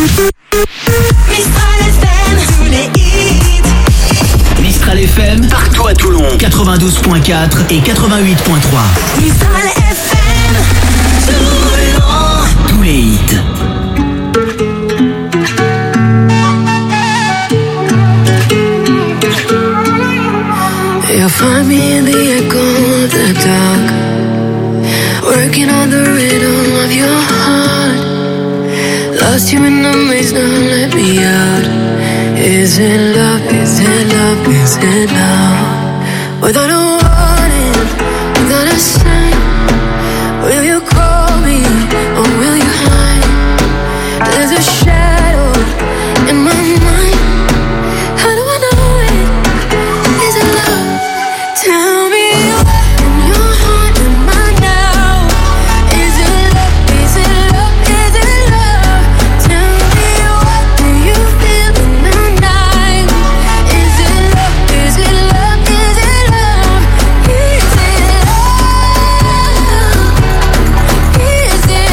Mistral FM, tous les hits. Mistral FM, partout à Toulon, 92.4 et 88.3. Mistral FM, Toulon. Tous les hits. You'll find me in the echo of the dark, working on the rhythm of your heart. Lost you in the maze, now let me out. Is it love, is it love, is it love? Without a warning, without a sign, will you call me or will you hide? There's a shadow in my mind. How do I know it? Is it love? Tell me what in your heart am I now? Is it love? Is it love? Is it love? Tell me what do you feel in the night? Is it love? Is it love? Is it love? Is it love? Is it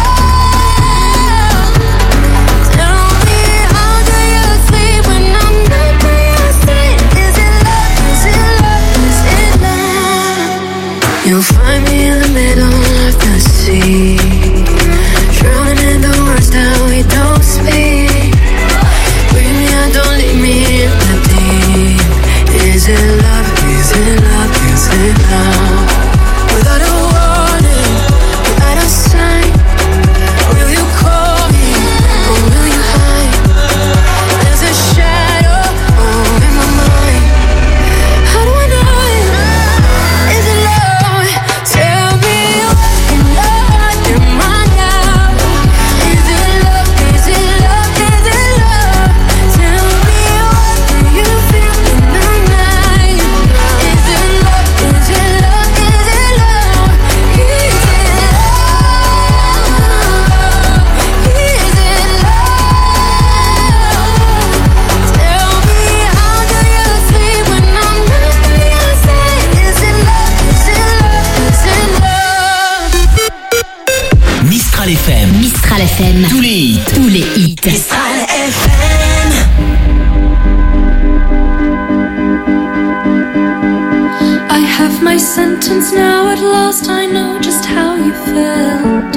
love? Tell me how do you sleep when I'm not by your side? Is it love? Is it love? Is it love? You'll find me in the middle of the sea, drowning in the words that we don't speak. Bring me out, don't leave me in the deep. Is it love? Is it love? Is it love? Without a warning, without a sign, will you call me or will you hide? There's a shadow in my mind. How do I know it? Is it love? Tell me what in your heart am I now? Is it love? Is it love? Is it love? Tell me what do you feel in the night? Is it love? Is it love? Is it love? Is it love? Is it love? Tell me how do you sleep when I'm not by your side? Is it love? Is it love? Is it love? Mistral FM, Mistral FM, tous les hits. tous les hits. Mistral FM. I have my sentence now, at last I know just how you felt.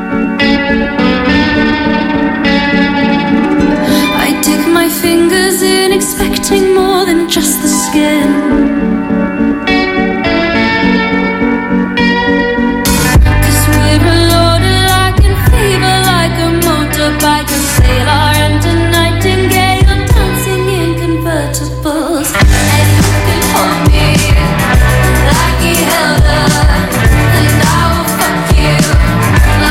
I dig my fingers in, expecting more than just the skin. 'Cause we're a loaded like a fever, like a motorbike, a sailor and a nightingale, dancing in convertibles. And you can hold me like he held her, and I will fuck you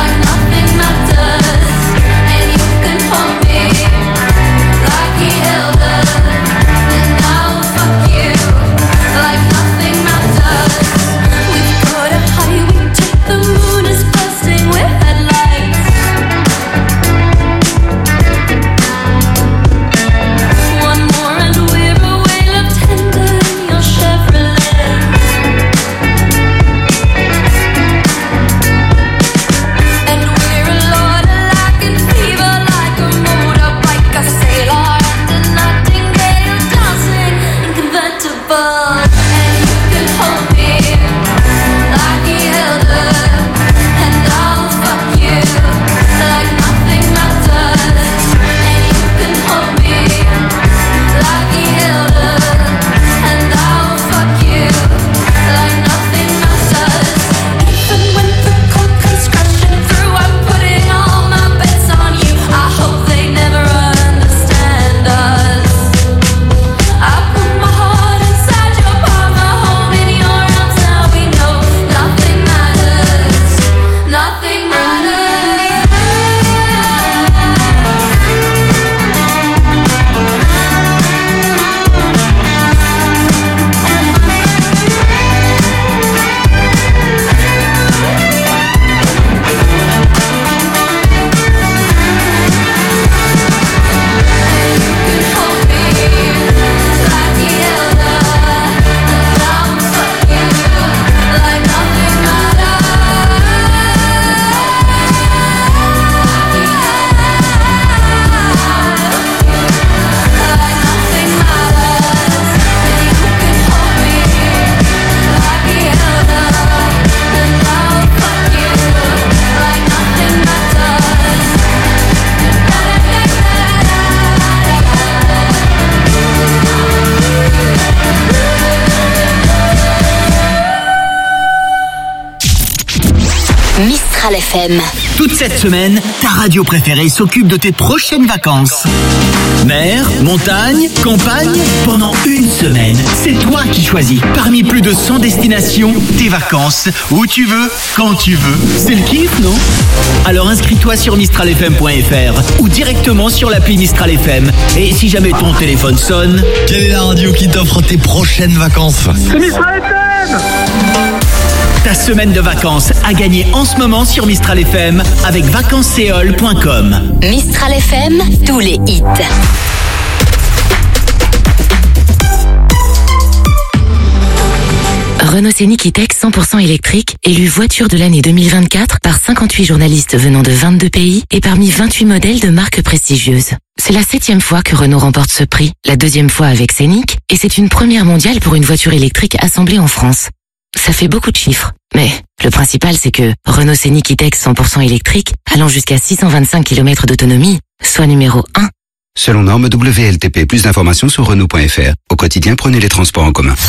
FM. Toute cette semaine, ta radio préférée s'occupe de tes prochaines vacances. Mer, montagne, campagne, pendant une semaine, c'est toi qui choisis. Parmi plus de 100 destinations, tes vacances, où tu veux, quand tu veux. C'est le kiff, non? Alors inscris-toi sur mistralfm.fr ou directement sur l'appli Mistral FM. Et si jamais ton téléphone sonne... Quelle est la radio qui t'offre tes prochaines vacances? C'est Mistral FM! Ta semaine de vacances à gagner en ce moment sur Mistral FM avec vacancesseol.com. Mistral FM, tous les hits. Renault Scénic E-Tech 100% électrique, élu voiture de l'année 2024 par 58 journalistes venant de 22 pays et parmi 28 modèles de marques prestigieuses. C'est la 7e fois que Renault remporte ce prix, la 2e fois avec Scénic, et c'est une première mondiale pour une voiture électrique assemblée en France. Ça fait beaucoup de chiffres, mais le principal c'est que Renault Scénic E-Tech 100% électrique, allant jusqu'à 625 km d'autonomie, soit numéro 1. Selon norme WLTP, plus d'informations sur Renault.fr. Au quotidien, prenez les transports en commun.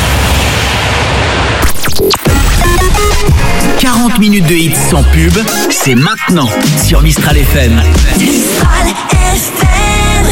40 minutes de hits sans pub, c'est maintenant sur Mistral FM. Mistral FM.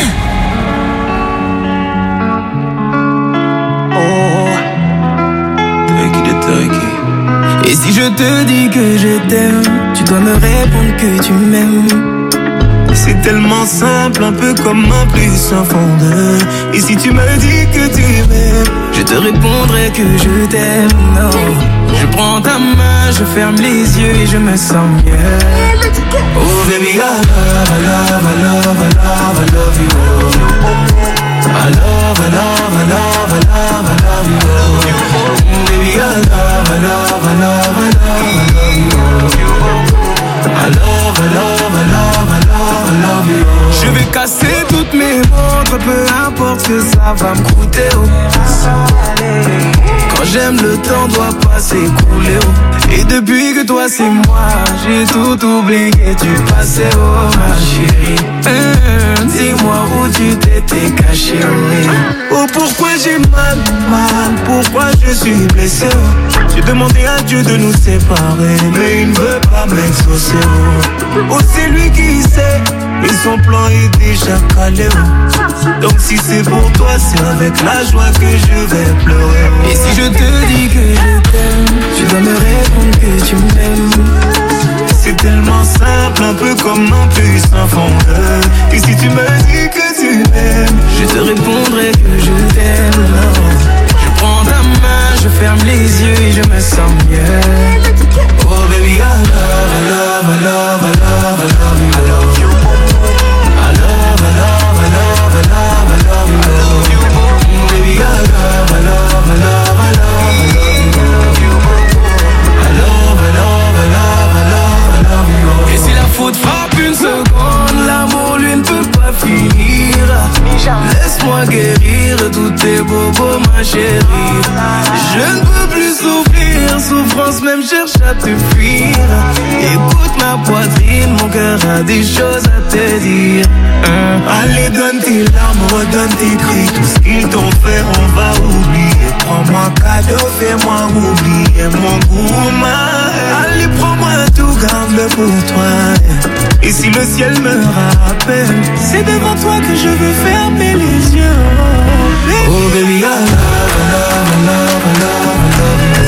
Et si je te dis que je t'aime, tu dois me répondre que tu m'aimes. C'est tellement simple, un peu comme un plus un fond de. Et si tu me dis que tu m'aimes, je te répondrai que je t'aime. Non, je prends ta main, je ferme les yeux et je me sens mieux. Oh baby, I love, I love, I love, I love, I love you. I love, I love, I love, I love, I love you. Oh baby, I love, I love, I love, I love, I love you. I love, I love, I love, I love, I love you. Je vais casser toutes mes montres, peu importe ce que ça va me coûter. Oh. Quand j'aime, le temps doit pas s'écouler. Oh. Et depuis que toi c'est moi, j'ai tout oublié, tu passais, oh ma chérie. Dis-moi où tu t'étais caché. Oh pourquoi j'ai mal, pourquoi je suis blessé. Oh. J'ai demandé à Dieu de nous séparer, mais il ne veut pas m'exaucer. Oh c'est lui qui sait, et son plan est déjà calé. Oh. Donc si c'est pour toi, c'est avec la joie que je vais pleurer. Oh. Et si je te dis que je t'aime, tu dois me répondre que tu m'aimes. C'est tellement simple, un peu comme un plus un fondeur. Et si tu me dis que tu m'aimes, je te répondrai que je t'aime. Je prends ta main, je ferme les yeux et je me sens mieux. Oh baby, I love, I love, I love, I love, I love you. I love you. I love, I love, I love, I love, I love you. Baby, I love, I love, I love, I love, I love you. I love, I love, I love, I love, I love you. Et si la faute frappe une seconde, l'amour lui ne peut pas finir. Laisse-moi guérir tous tes bobos, ma chérie. Je ne peux plus souffrir, souffrance même cherche à te fuir. Écoute ma poitrine, mon cœur a des choses à te dire. Allez donne tes larmes, redonne tes cris. Tout ce qu'ils t'ont fait on va oublier. Prends-moi cadeau, fais-moi oublier mon goût. Allez prends-moi tout, garde-le pour toi. Et si le ciel me rappelle, c'est devant toi que je veux fermer les yeux. Oh baby, I love, I love, I love, I love, I love you.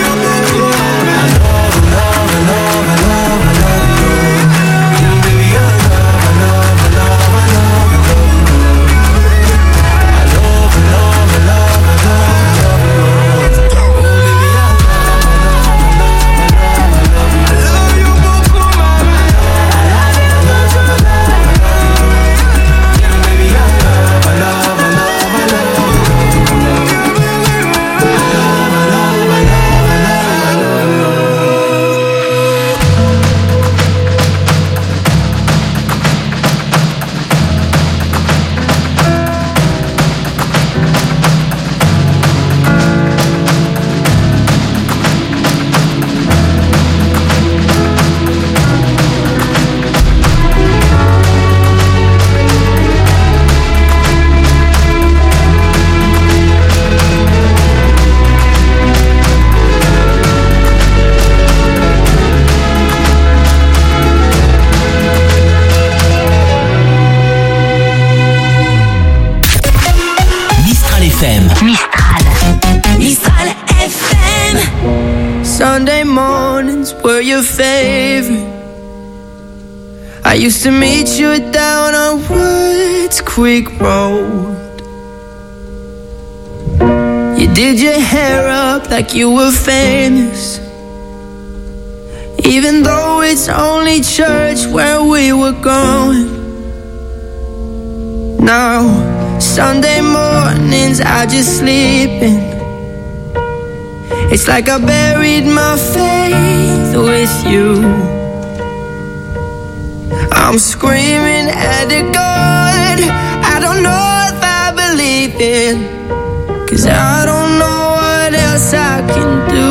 I love, I love, I love, I love, I love you. Baby, I love, I love, I love, I love, I love you. I love, I love, I love, I love, I love you. Oh baby, I love, I love you beaucoup, maman. I love you, I love, I love, I love you. Baby, I love, I love, I love, I love you. your favorite. I used to meet you down on Woods Creek Road. You did your hair up like you were famous, even though it's only church where we were going. Now, Sunday mornings I just sleep in. It's like I buried my faith with you. I'm screaming at the God I don't know if I believe in, 'cause I don't know what else I can do.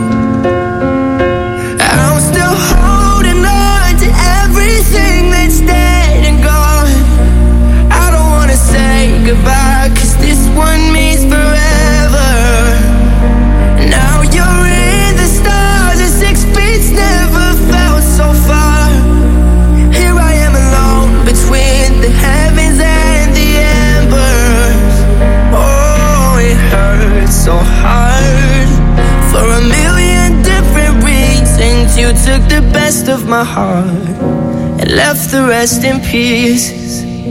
I'm still holding on to everything that's dead and gone. I don't wanna say goodbye, 'cause this one means forever. Now you're in the stars and 6 feet never felt so far. Here I am alone between the heavens and the embers. Oh, it hurts so hard for a million different reasons. You took the best of my heart and left the rest in pieces.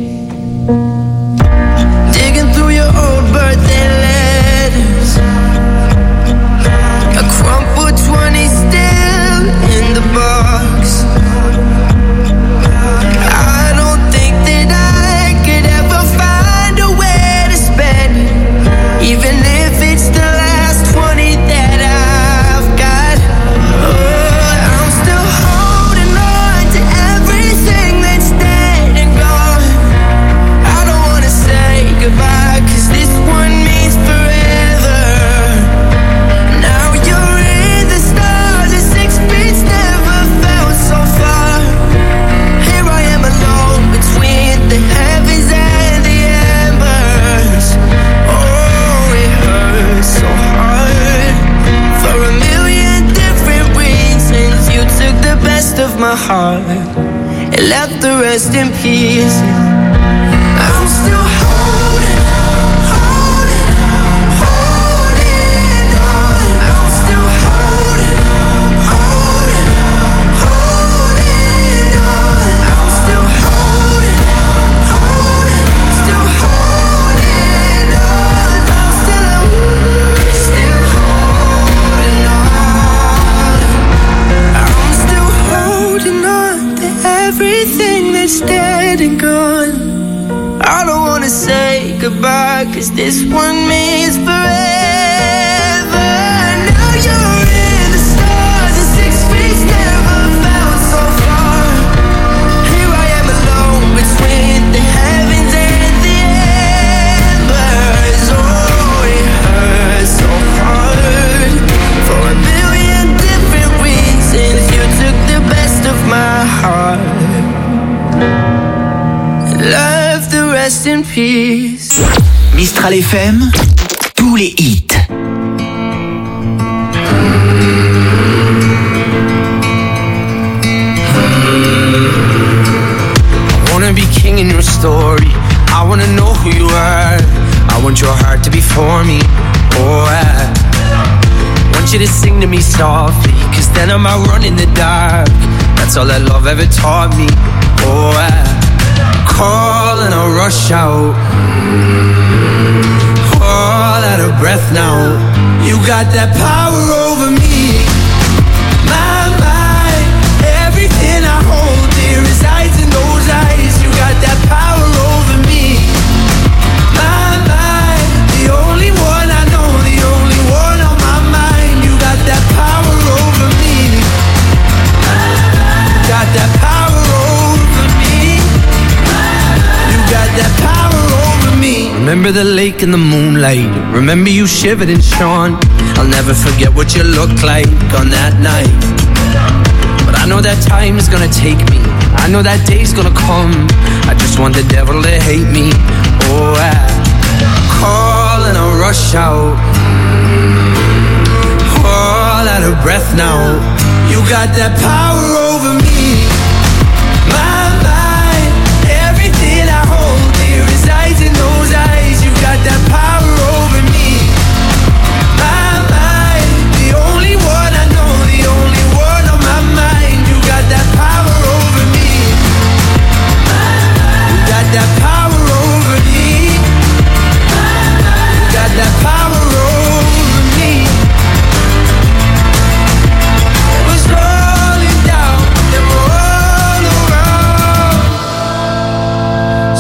Digging through your old birthday letters, a crumpled 20 still in the box. I don't think that I could ever find a way to spend it, even if it's the last 20 that I've got. Oh, I'm still holding on to everything that's dead and gone. I don't wanna say goodbye, 'cause this one means forever. Now you're in the stars and 6 feet never felt so far. Here I am alone between the heavens and the embers. Oh, it hurts so hard for a million different reasons. You took the best of my heart and left the rest in pieces. I'm still holding on. I'm still holding on. I'm still holding on. Still holding on. I'm still holding on. I'm still holding on to everything that's dead and gone. I don't wanna say goodbye, 'cause this one means forever. Now you're in the stars and 6 feet never felt so far. Here I am alone between the heavens and the embers. Oh, it hurts so hard for a million different reasons. You took the best of my heart, left the rest in peace. Mistral FM, tous les hits. I wanna be king in your story. I wanna know who you are. I want your heart to be for me. Oh, I want you to sing to me softly, 'cause then I'm out running in the dark. That's all that love ever taught me. Oh, I call and I'll rush out, all out of breath now. You got that power over me. My mind, everything I hold dear resides in those eyes. You got that power over me. My mind, the only one I know, the only one on my mind. You got that power over me. Got that power over me. You got that power over me. Remember the lake in the moonlight. Remember you shivered and shone. I'll never forget what you looked like on that night. But I know that time is gonna take me. I know that day's gonna come. I just want the devil to hate me. Oh, I call and I'll rush out, all out of breath now. You got that power over me. My mind, everything I hold dear resides in those eyes. You got that power over me. My mind, the only one I know, the only one on my mind.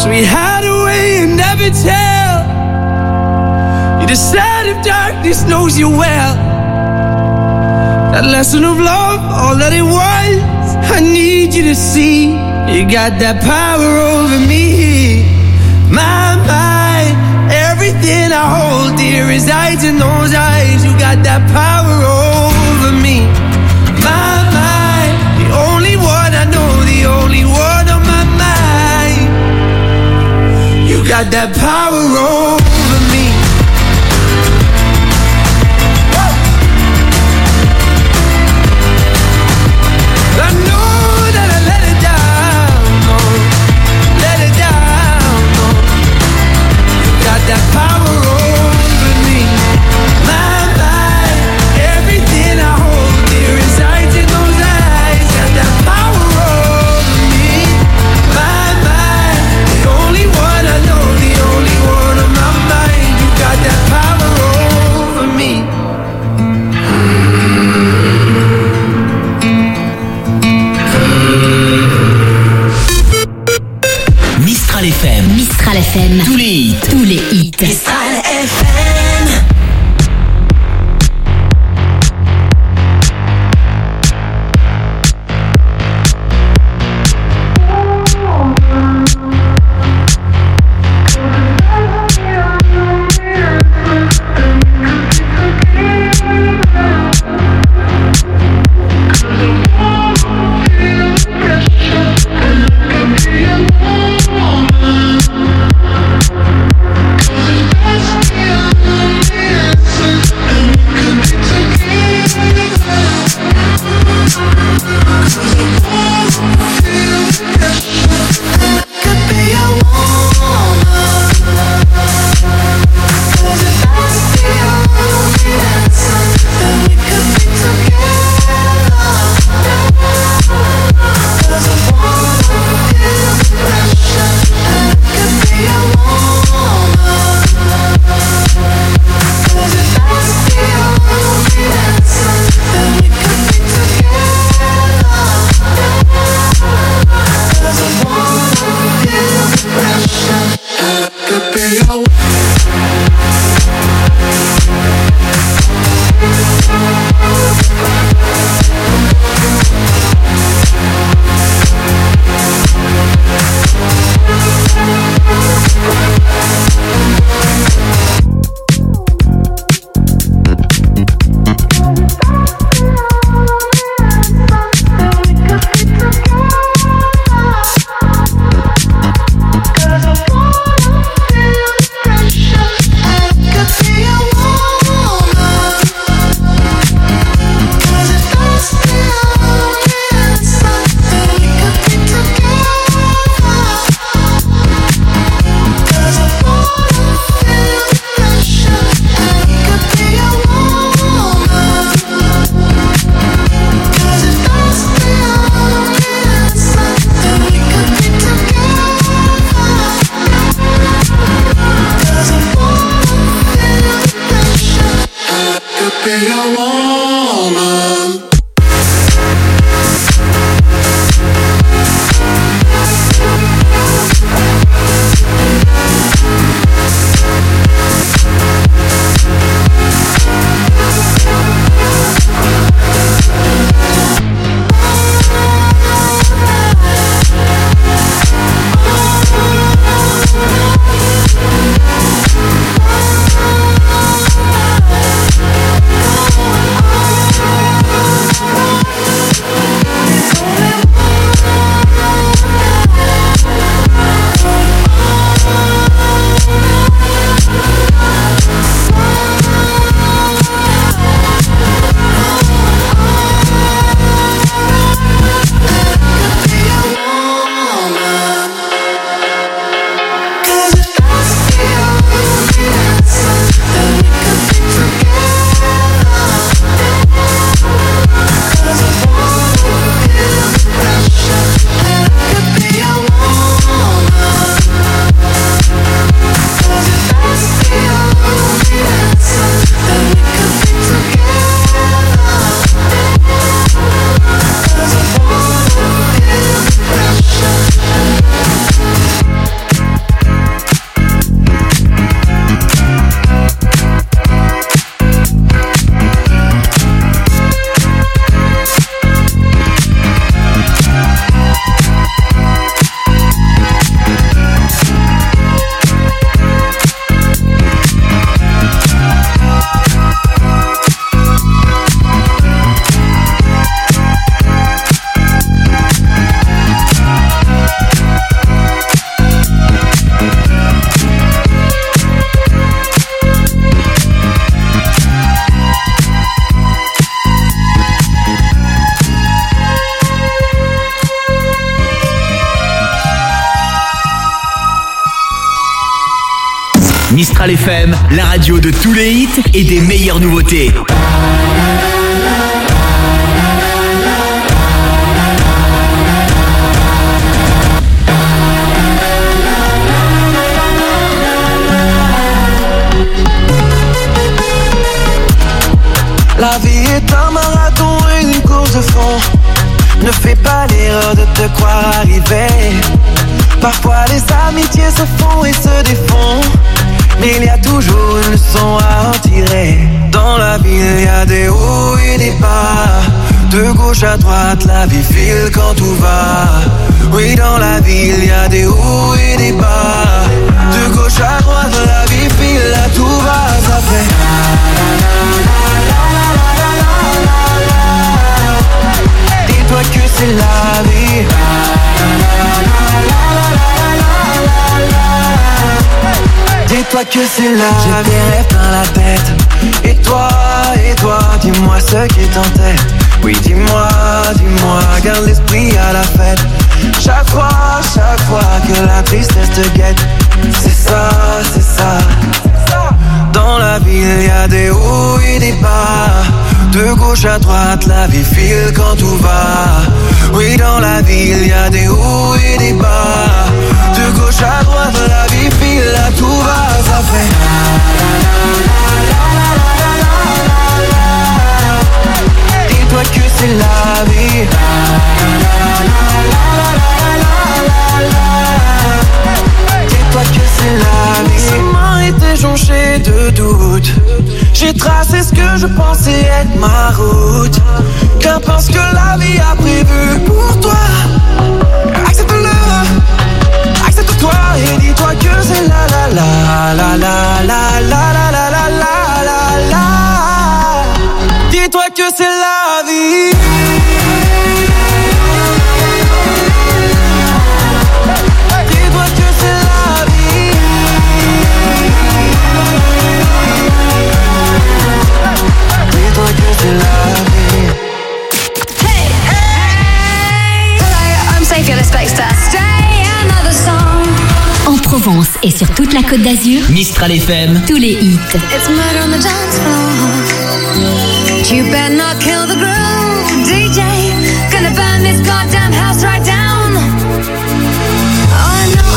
So we hide away and never tell. You're the side of darkness knows you well. That lesson of love, all that it was, I need you to see. You got that power over me. My mind, everything I hold dear resides in those eyes. You got that power over me. My mind, the only one I know, the only one on my mind. You got that power over me. I know that I let it down, no, let it down, no. You got that power over me. My mind, everything I hold dear resides in those eyes. Got that power over me. My mind, the only one I know, the only one on my mind. You got that power over me. Mistral FM. Mistral FM. Tous les hits. Tous les hits. Mistral FM. Mistral FM, la radio de tous les hits et des meilleures nouveautés. La vie est un marathon et une course de fond. Ne fais pas l'erreur de te croire arrivé. Parfois les amitiés se font et se défont, mais il y a toujours une leçon à en tirer. Dans la vie il y a des hauts et des bas. De gauche à droite la vie file quand tout va. Oui, dans la vie il y a des hauts et des bas. De gauche à droite la vie file, là tout va, ça fait. Dis-toi que c'est la vie. Dis-toi que c'est la vie. J'ai des rêves plein la tête. Et toi, dis-moi ce qui t'entête. Oui, dis-moi, garde l'esprit à la fête. Chaque fois que la tristesse te guette. C'est ça. Dans la vie il y a des hauts et des bas. De gauche à droite la vie file quand tout va. Oui, dans la vie il y a des hauts et des bas. De gauche à droite la vie file, là tout va, ça fait. Dis-toi que c'est la vie. Dis-toi que c'est la vie. Ce chemin était jonché de doutes. J'ai tracé ce que je pensais être ma route. Qu'importe ce que la vie a prévu pour toi. Accepte-le, accepte-toi et dis-toi que c'est la la la la la la la la la la la. Dis-toi que c'est la vie. Dis-toi que c'est la vie. Dis-toi que c'est la vie. Hey, hey. Hello, I'm Sophia the Space Star. Stay another song. En Provence et sur toute la Côte d'Azur, Mistral FM, tous les hits. It's murder on the dance floor. You better not kill the groove, DJ. Gonna burn this goddamn house right down. Oh, I know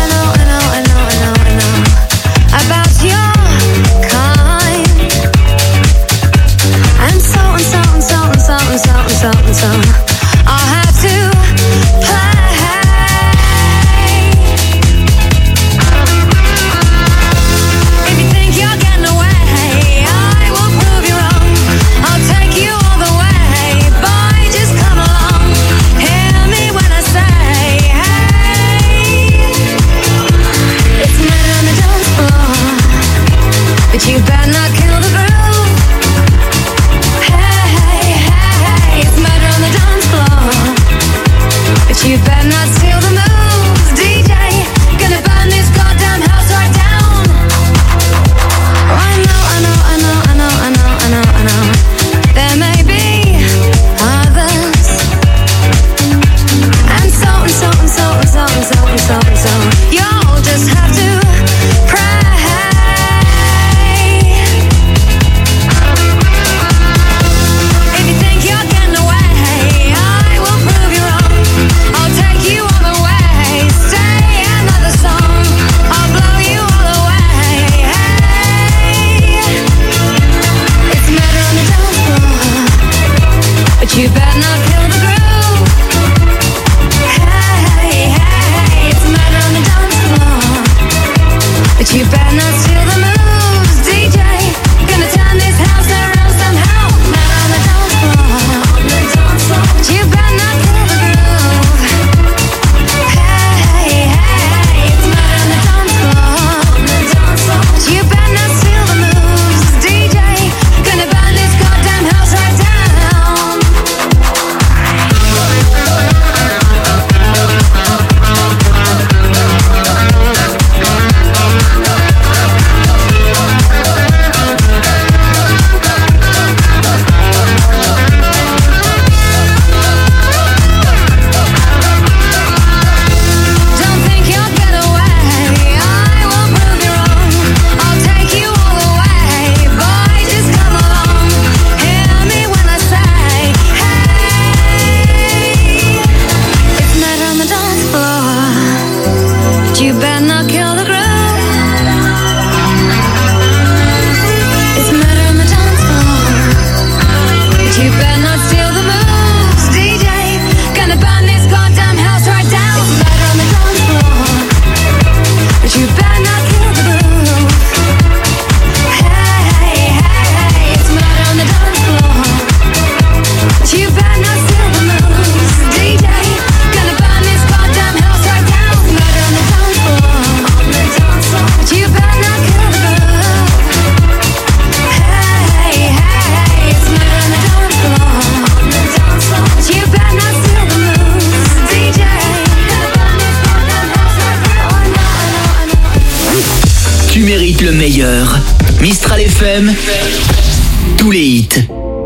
about your kind. And so I'll have to play. If you think you're getting away, I will prove you wrong. I'll take you all the way, boy, just come along. Hear me when I say, hey. It's murder on the dance floor, but you better not kill the groove. Hey, it's murder on the dance floor, but you better not steal the moves, DJ. Gonna burn this goddamn house right down. Oh, I know. There may be others, and so. You'll just have to pray. If you think you're getting away, I will prove you wrong. I'll take you all the way. but you better not kill the groove. It's murder on the dance floor, but you better not steal the moves. DJ, gonna burn this goddamn house right down. It's murder on the dance floor, but you better not kill the groove. Hey, hey, hey, it's murder on the dance floor, but you better not steal the moves. DJ, gonna burn this goddamn house right down. It's murder on the dance floor, but you better not kill the groove. Hey, hey, it's murder on the dance floor, but you better not steal the moves. DJ, gonna burn this goddamn house right down. Oh no, oh no, oh no. Tu mérites le meilleur. Mistral FM, tous les hits.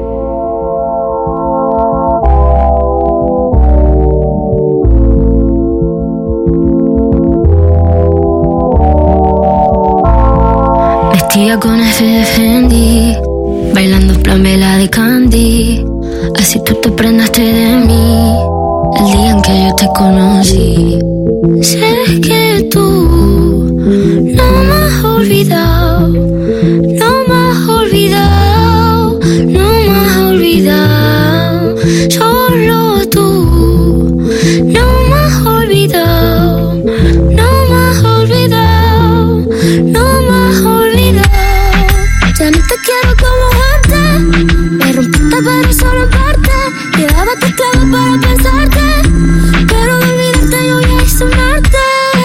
Vestida con ese Fendi, bailando plan vela de Candy. Así tú te prendaste de mí el día en que yo te conocí. Sé que tú no me has olvidado, no me has olvidado, no me has olvidado. Solo tú no me has olvidado, no me has olvidado, no me has olvidado. Ya no te quiero como antes, me rompiste pero solo en parte. Llevaba tus clavos para pensarte, pero de olvidarte yo ya hice un arte.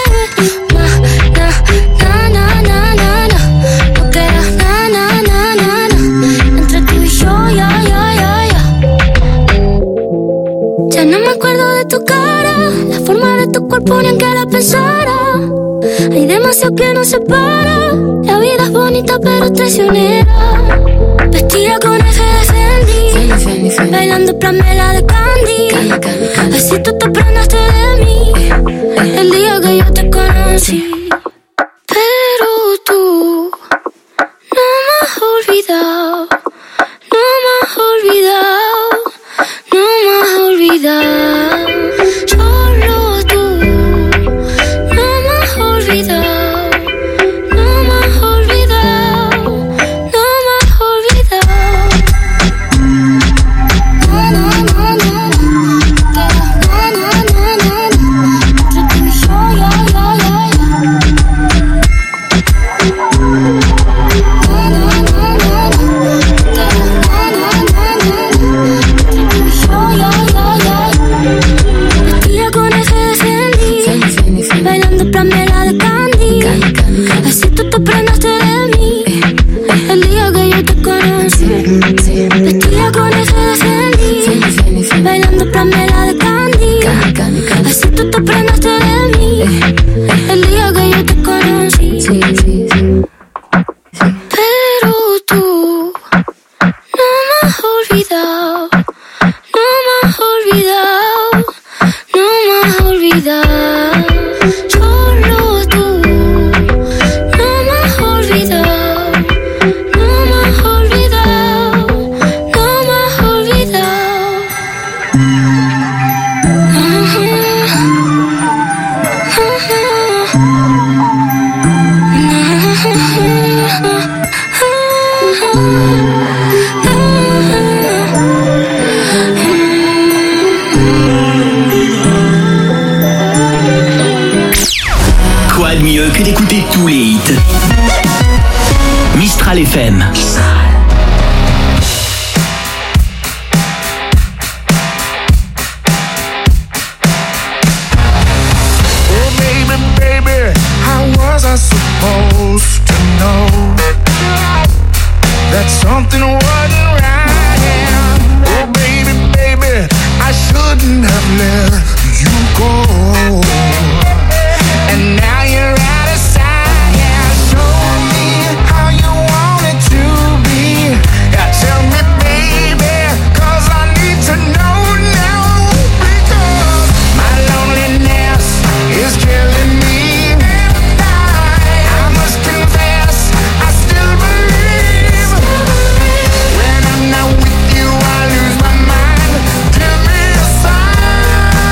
Na, na, na, na, na, na. No queda na, na, na, na, na. Entre tú y yo, ya, ya, ya, ya. Ya no me acuerdo de tu cara, la forma de tu cuerpo ni en que la pensara. Hay demasiado que nos separa. La vida es bonita pero traicionera. Vestida con ese de Fendi, bailando plamela de Candy. Así tú te prendaste de mí el día que yo te conocí. Pero tú no me has olvidado, no me has olvidado, no me has olvidado. Solo tú no me has olvidado, no me has olvidado, no me has olvidado. Na, na, na, na, na. Na, na, na, na, na. Entre tú y yo, ya, ya, ya, ya. Na, na, na, na, na. Na, na, na, na, na. Entre tú y yo, ya, ya, ya, ya. Vestida con ese de Fendi, bailando plamela de Candy. Así tú te prendaste de mí el día que yo te conocí. Vestida con ese de Fendi, bailando plamela de Candy. Así tú te prendaste de mí el día que yo te conocí. Pero tú no me has olvidado, no me has olvidado, no me has olvidado. Solo tú no me has olvidado, no me has olvidado, no me has olvidado. Quoi de mieux que d'écouter tous les hits? Mistral FM. Oh baby, baby, how was I supposed to know that something wasn't right? Oh baby, baby, I shouldn't have let you go. And now you're out of sight. Yeah, show me how you want it to be. Yeah, tell me, baby, 'cause I need to know now. Because my loneliness is killing me. I must confess, I still believe. When I'm not with you, I lose my mind. Give me a sign.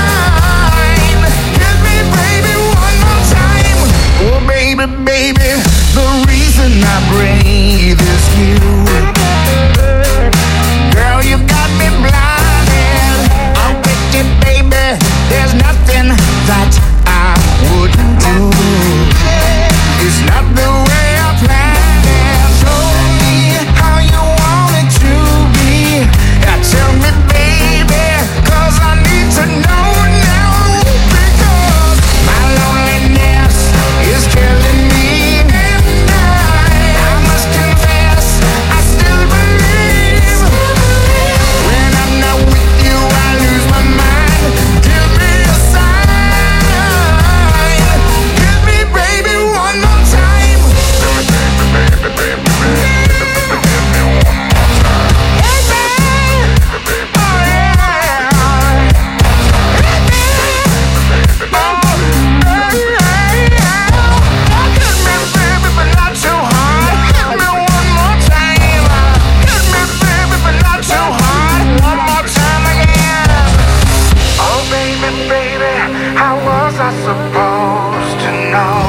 I supposed to know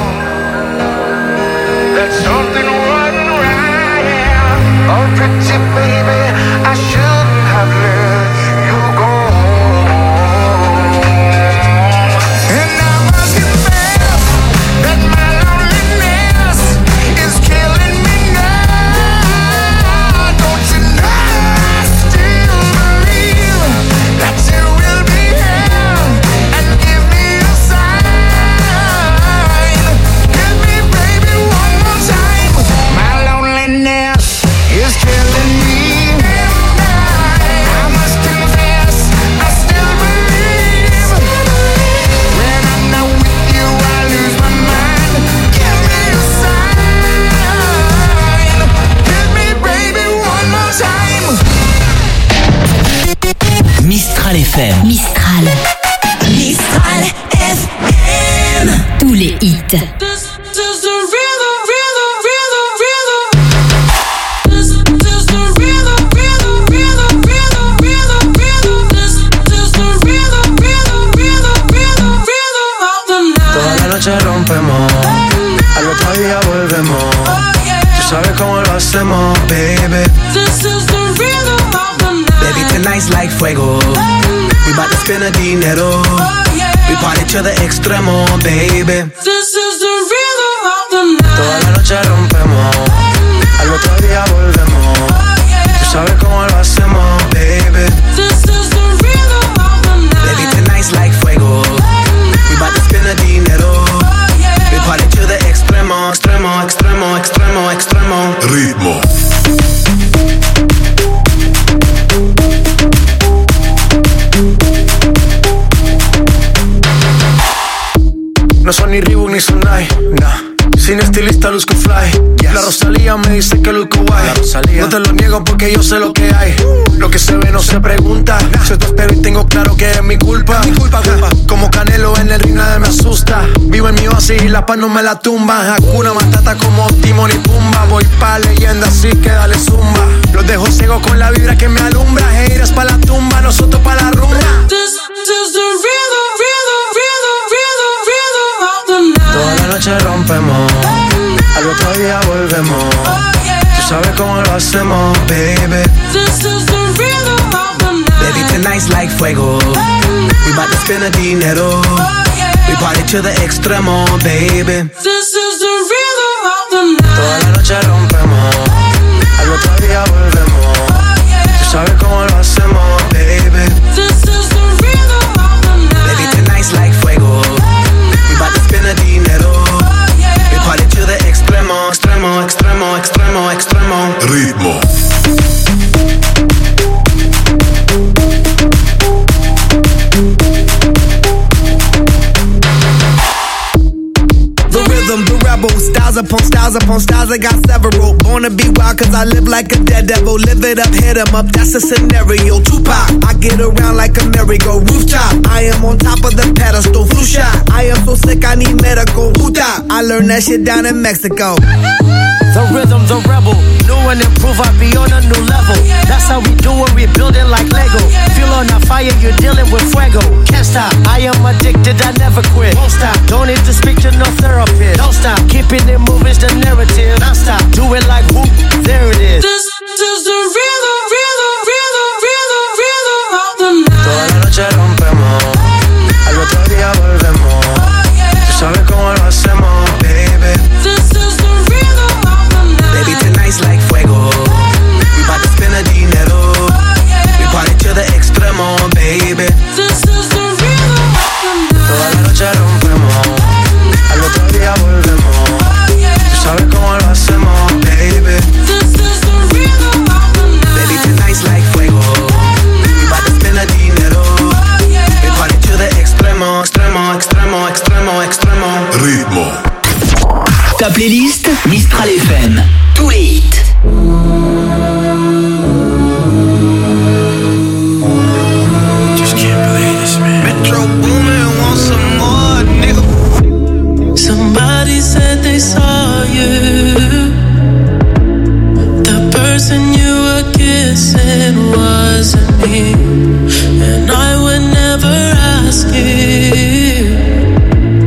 that something wasn't right? Oh, pretty baby, I shouldn't have let you go. And I must confess that my loneliness is killing me now. Don't you know I still believe that you will be here and give me a sign. Give me, baby, one more time. My loneliness is killing me. I must confess, I still believe. When I'm not with you, I lose my mind. Give me a sign. Give me, baby, one more time. Mistral FM. Mistral. Mistral FM. Tous les hits. This is the rhythm, rhythm, rhythm, rhythm. This is the rhythm, rhythm, rhythm, rhythm, rhythm, rhythm. This is the rhythm, rhythm, rhythm, rhythm, rhythm of the night. Toda la noche rompemos, al otro día volvemos. Tú sabes cómo lo hacemos, baby. This is the rhythm of the night. Baby, tonight's like fuego. We bout to spend the dinero. We party to the extremo, baby. This is the rhythm of the night. Toda la noche rompemos, al otro día volvemos. Tú sabes cómo lo hacemos, baby. This is the rhythm of the night. Baby, tonight's like fuego. We bout to spend the dinero. We party to the extremo, extremo, extremo, extremo, extremo. Ritmo. No son ni Reebok ni Sonai, nah. Sin estilista luzco fly, yes. La Rosalía me dice que luzco guay. No te lo niego porque yo sé lo que hay. Lo que se ve no se pregunta, nah. Si te espero y tengo claro que es mi culpa. Mi culpa. Como Canelo en el ring nadie me asusta. Vivo en mi oasis y la paz no me la tumba. Hakuna Matata como Timon y Pumba. Voy pa' leyenda así que dale zumba. Los dejo ciego con la vibra que me alumbra. Haters pa' la tumba, nosotros pa' la rumba. This is the rhythm, rhythm, rhythm, rhythm, rhythm of the night. Toda la noche rompemos, al otro día volvemos. Tú sabes cómo lo hacemos, baby. This is the rhythm of the night. Baby, tonight's like fuego. We bout to spend the dinero. We party to the extremo, baby. This is the rhythm of the night. Toda la noche rompemos, al otro día volvemos. Tú sabes cómo lo hacemos, baby. This is the rhythm of the night. Baby, tonight's like fuego. We bout to spend the dinero. We party to the extremo, extremo, extremo, extremo, extremo. Ritmo. The rhythm, the rebel, styles upon styles upon styles, I got several. Born to be wild cause I live like a dead devil. Live it up, hit 'em up, that's a scenario. Tupac, I get around like a merry-go rooftop. I am on top of the pedestal, flu shot. I am so sick I need medical. Huta, I learned that shit down in Mexico. The rhythm, the rebel, new and improve, I be on a new level. That's how we do it, we build it like Lego. Feel on a fire, you're dealing with fuego. Can't stop, I am addicted, I never quit. Won't stop, don't need to speak to no therapist. Don't stop, keeping it moving's the narrative. Non stop, do it like whoop, there it is. This is the rhythm, rhythm, rhythm, rhythm, rhythm of the night. Toda la noche rompemos, al otro día volvemos. Tú sabes cómo lo hacemos, baby. This is the rhythm of the night. Baby, tonight's like fuego. We bout to spend the dinero. We party to the extremo, baby. This is the rhythm of the night. Toda la noche rompemos, al otro día volvemos. Tú sabes cómo lo hacemos, baby. This is the rhythm of the night. Baby, tonight's like fuego. We bout to spend the dinero. We party to the extremo, extremo, extremo, extremo, extremo. Ritmo. Ta playlist Mistral FM. Tous les hits. Just can't believe this, man. Metro Boomin want some more, nigga. Somebody said they saw you. The person you were kissing wasn't me. And I would never ask you.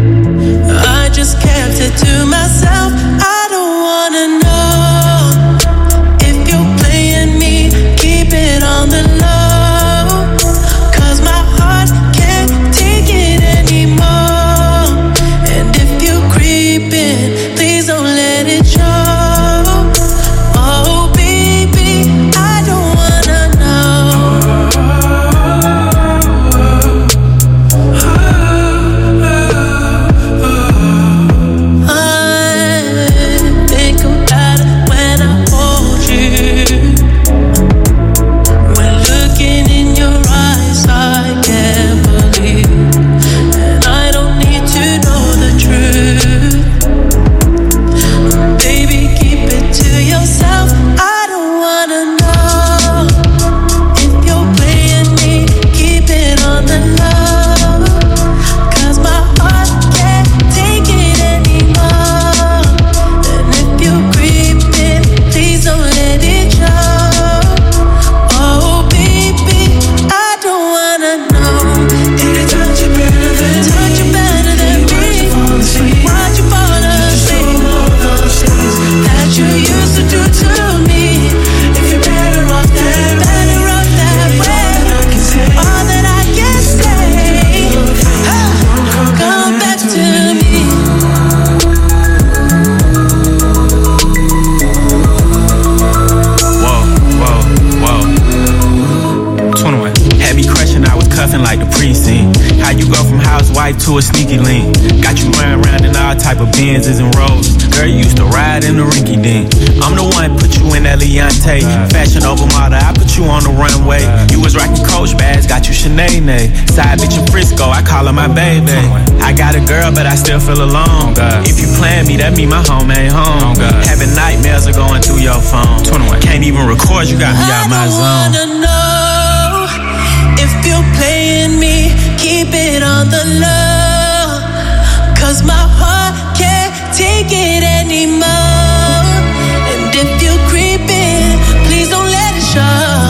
to a sneaky link. Got you riding around in all type of Benzes and Rolls. Girl, you used to ride in the rinky dink. I'm the one put you in that Leontay. Fashion over model, I put you on the runway. You was rocking Coach bags, got you Sinead. Side bitch in Frisco, I call her my baby. I got a girl, but I still feel alone. If you plan me, that mean my home ain't home. Having nightmares are going through your phone. 21. Can't even record, you got me out my zone. I wanna know if you're playing me, keep it on the low. Cause my heart can't take it anymore. And if you're creeping, please don't let it show.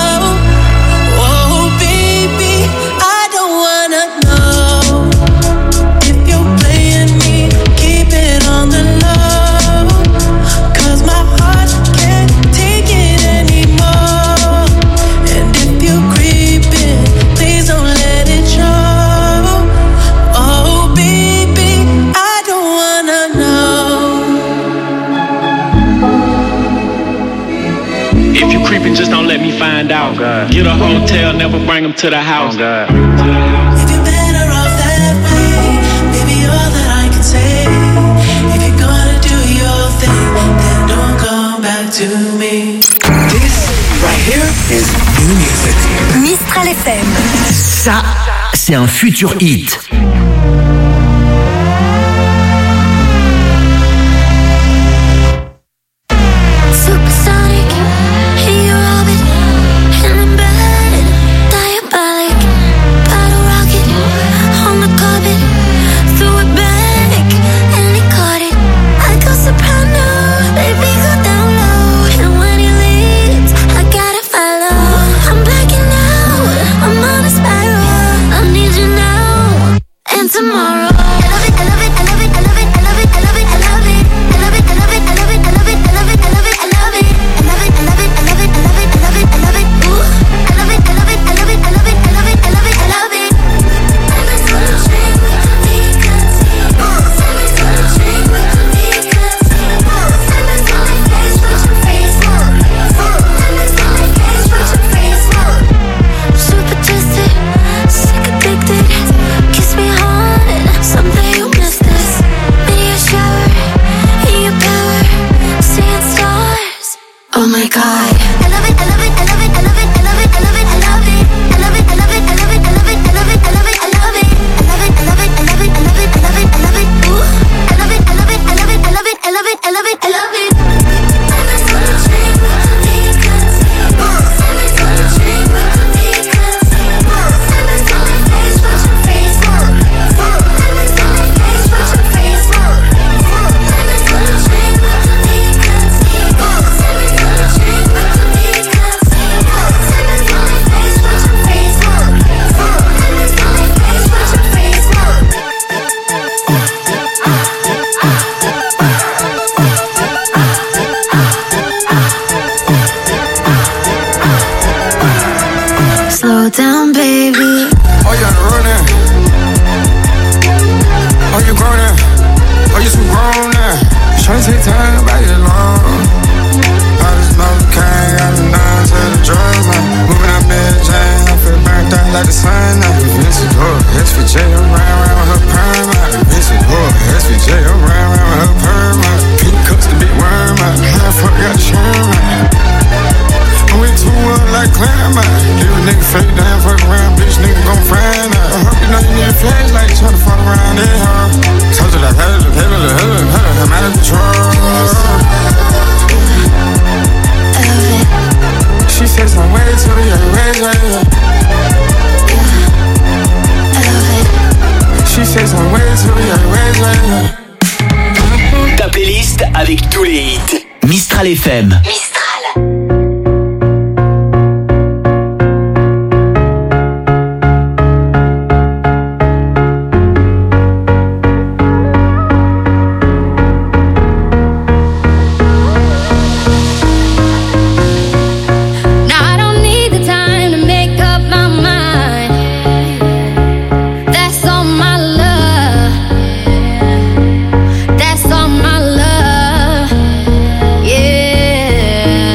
Just don't let me find out. Get a hotel, never bring them to the house. If you're better off that way, baby, all that I can say. If you're gonna do your thing, then don't come back to me. This right here is new music. Mistral FM. Ça, c'est un futur hit. Ta playlist avec tous les hits. Mistral FM. Yeah.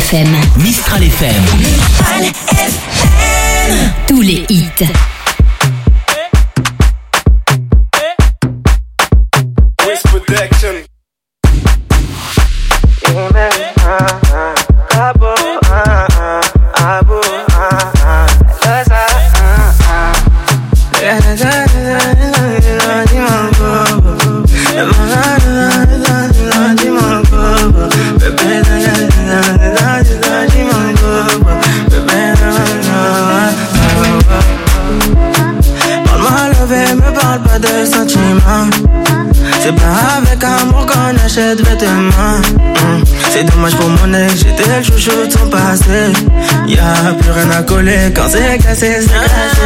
FM. Mistral FM. Mistral FM. Tous les hits. Protection. C'est pas avec amour qu'on achète vêtements. C'est dommage pour mon ex, j'étais le chouchou de son passé. Y'a plus rien à coller quand c'est cassé, c'est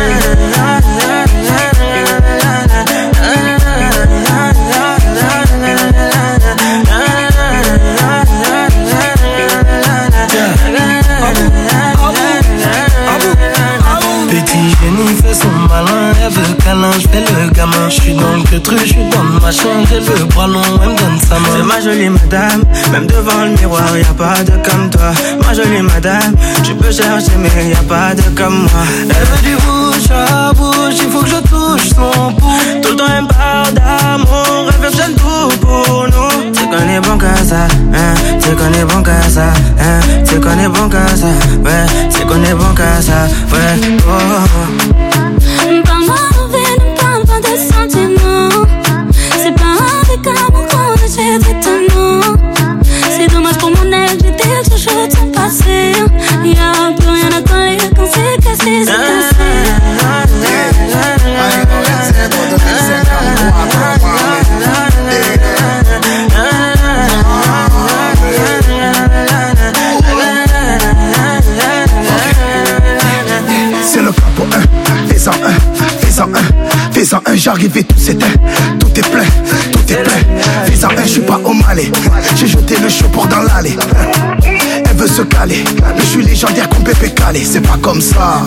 Petit génie fait son malin, elle veut câlin, je fais le gamin. Je suis dans le queutru, je suis dans le machin, j'ai le bras long, elle me donne sa main. C'est ma jolie madame, même devant le miroir, y'a pas de comme toi. Ma jolie madame, tu peux chercher mais y'a pas de comme moi. Elle veut du bouche à bouche, il faut que je touche son pouls. Tout le temps elle me parle d'amour, elle veut que j'aime tout pour nous. C'est qu'on est bon qu'à ça, hein, c'est qu'on est bon qu'à ça, hein, c'est qu'on est bon qu'à ça, ouais, c'est qu'on est bon qu'à ça, ouais, oh. Parle-moi de vie, ne parle pas de sentiments. C'est pas avec amour qu'on achète vêtements. C'est dommage pour mon ex, j'étais le chouchou de son passé. Y'a plus rien à coller quand c'est cassé, c'est cassé. C'est le capo 1, fais-en un, fais-en un, fais-en un, j'arrive et tout s'éteint, tout est plein, fais-en un, je suis pas au Malais, j'ai jeté le chapeau dans l'allée, elle veut se caler, je suis légendaire comme Pépé Calé, c'est pas comme ça.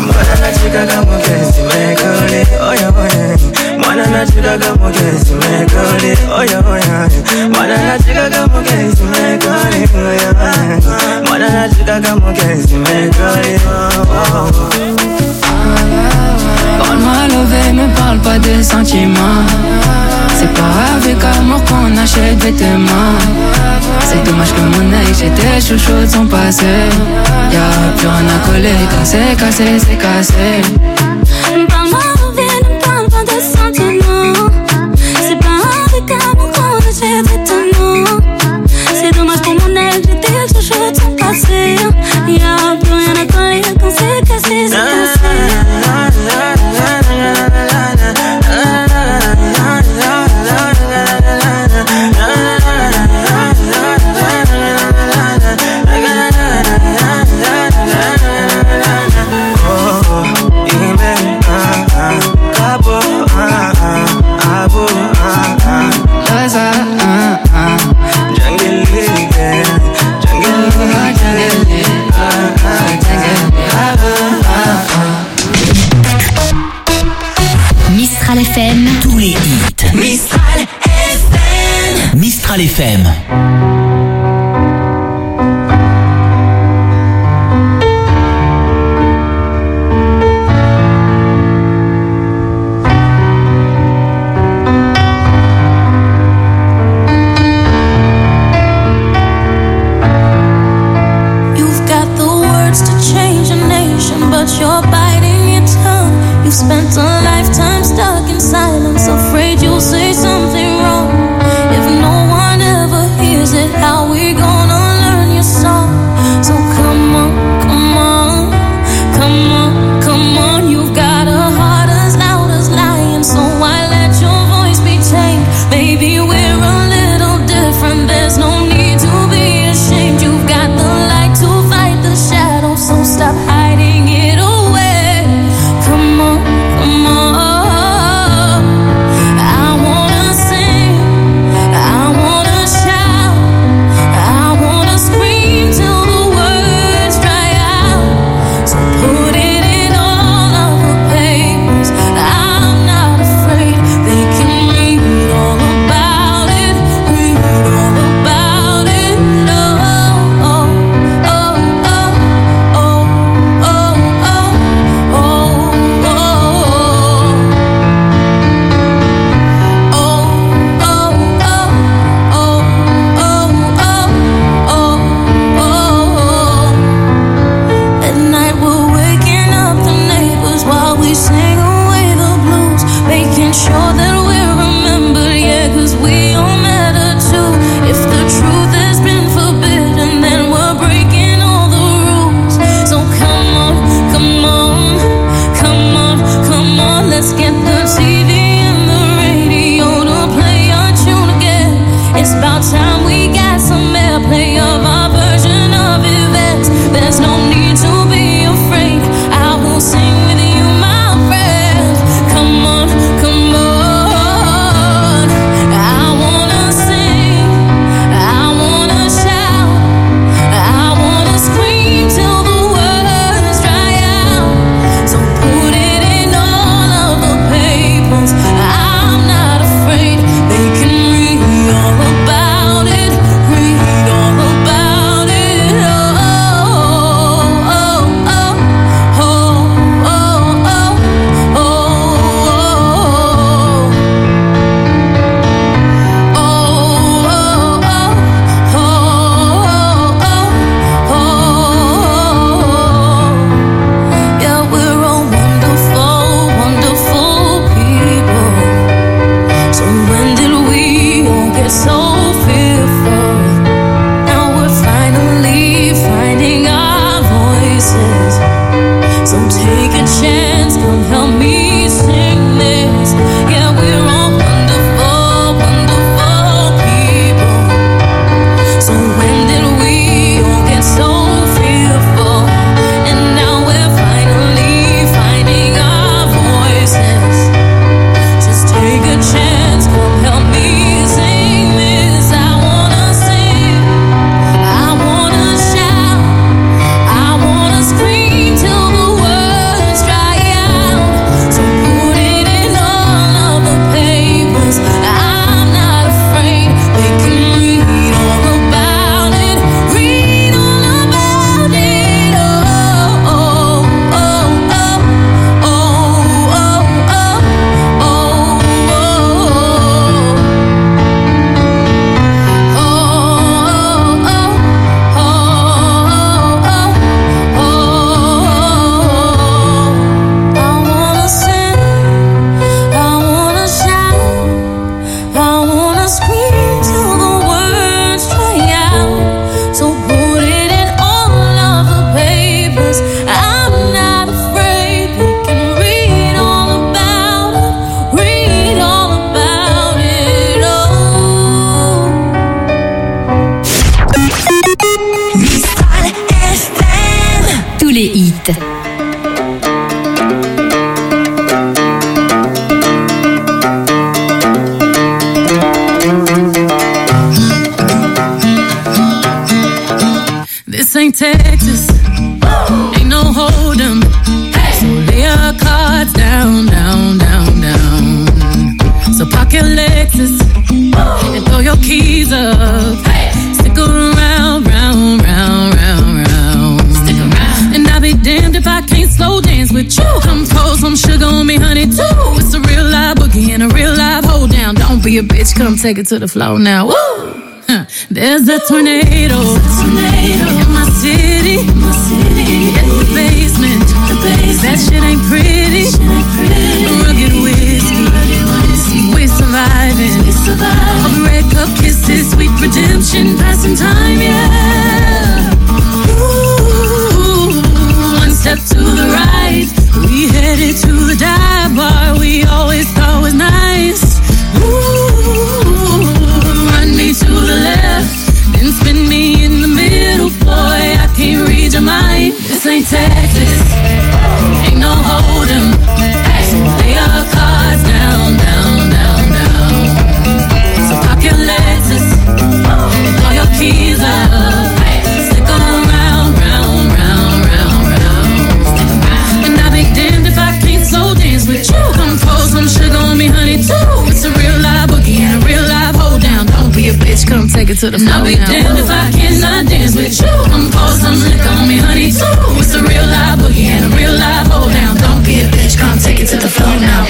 Parle-moi levé, me parle pas de sentiments. C'est pas avec amour qu'on achète vêtements. C'est dommage que mon ex, j'étais chouchou de son passé. Y'a plus rien à coller quand c'est cassé, c'est cassé. Parle-moi de vie, ne parle pas de sentiments. C'est pas avec amour qu'on achète vêtements. C'est dommage pour mon ex, j'étais le chouchou de son passé. Y'a plus rien à coller quand c'est cassé, c'est cassé. Mistral FM. Tous les hits. Mistral FM. Mistral FM. You've got the words to change a nation, but you're biting your tongue. You've spent a lifetime stuck in silence, afraid you'll say something wrong. If no one ever hears it, how we gonna learn your song? So come on, come on, come on, come on. You've got a heart as loud as lion, so why let your voice be tamed? Maybe we're a little different, there's no need to be ashamed. You've got the light to fight the shadow, so stop hiding it away. Come on, come on. I want ain't Texas, ain't no hold'em. So lay your cards down, down, down, down. So park your Lexus and throw your keys up. Stick around, round, round, round, round. Stick around. And I'll be damned if I can't slow dance with you. Come pour some sugar on me, honey, too. It's a real live boogie and a real live hold down. Don't be a bitch, come take it to the floor now. Woo! There's a tornado in my city, in the basement. That shit ain't pretty. Rugged whiskey, we surviving. All the red cup kisses, sweet redemption, passing time, yeah. Ooh, one step to the right, we headed to the dive bar we always thought was nice. Ooh, run me to the left, then spin me in the middle, boy, I can't read your mind. This ain't Texas, ain't no hold'em. So lay your cards down, down, down, down. So pop your Lexus and throw your keys up. Stick around, round, round, round, round. And I'll be damned if I can't slow dance with you. Come pour some sugar on me, honey, too. It's a real live boogie and a real live hold down. Don't be a bitch, come take it to the floor. I'll be damned if I cannot dance with you. Come pour some liquor on me, honey, too. It's a real live boogie and a real live hold down. Don't be a bitch, come take it to the floor now.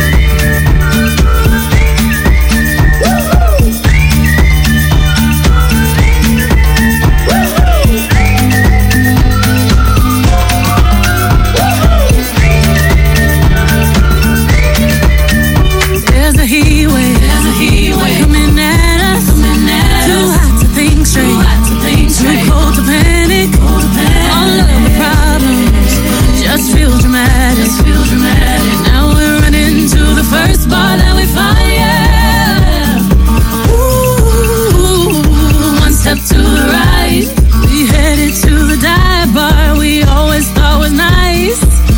There's a heat wave coming at us. Too hot to think straight, too cold to panic. All of the problems just feel dramatic. Now we're running to the first bar that we find, yeah. Ooh, one step to the right, we headed to the dive bar we always thought was nice.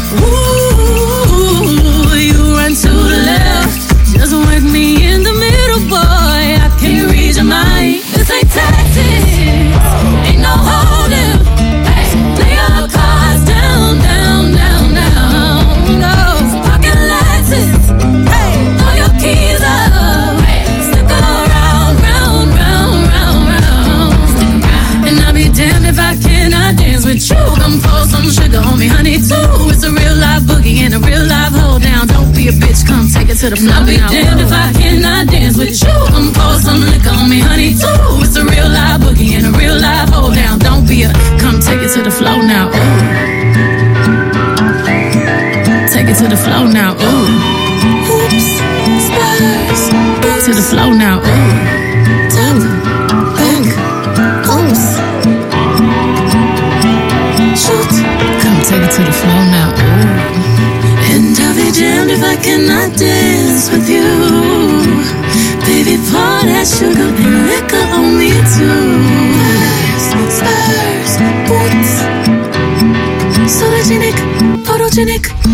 Ooh, you run to the left, just work me in the middle, boy, I can't read your mind. This ain't Texas, ain't no hold'em. Lay your cards down, down, down, down. No, pocket Lexus, throw your keys up. Stick around, round, round, round, round. And I'll be damned if I cannot dance with you. Come pour some sugar on me, honey, too. It's a real live boogie and a real live hold down. Don't be a bitch, come take it to the floor. I'll be damned if I cannot dance with you. Come pour some liquor on me, honey, too. It's a real live boogie and a real live hold down. Don't be a, come take it to the floor now. Ooh. Take it to the floor now. Ooh. Oops, spurs. To the floor now. Ooh. Tap, back, oops. Shoot. Come take it to the floor now. Ooh. And I'll be damned if I cannot dance with you. Baby, pour that sugar and liquor on me too. Spurs, boots. Sologenic, photogenic.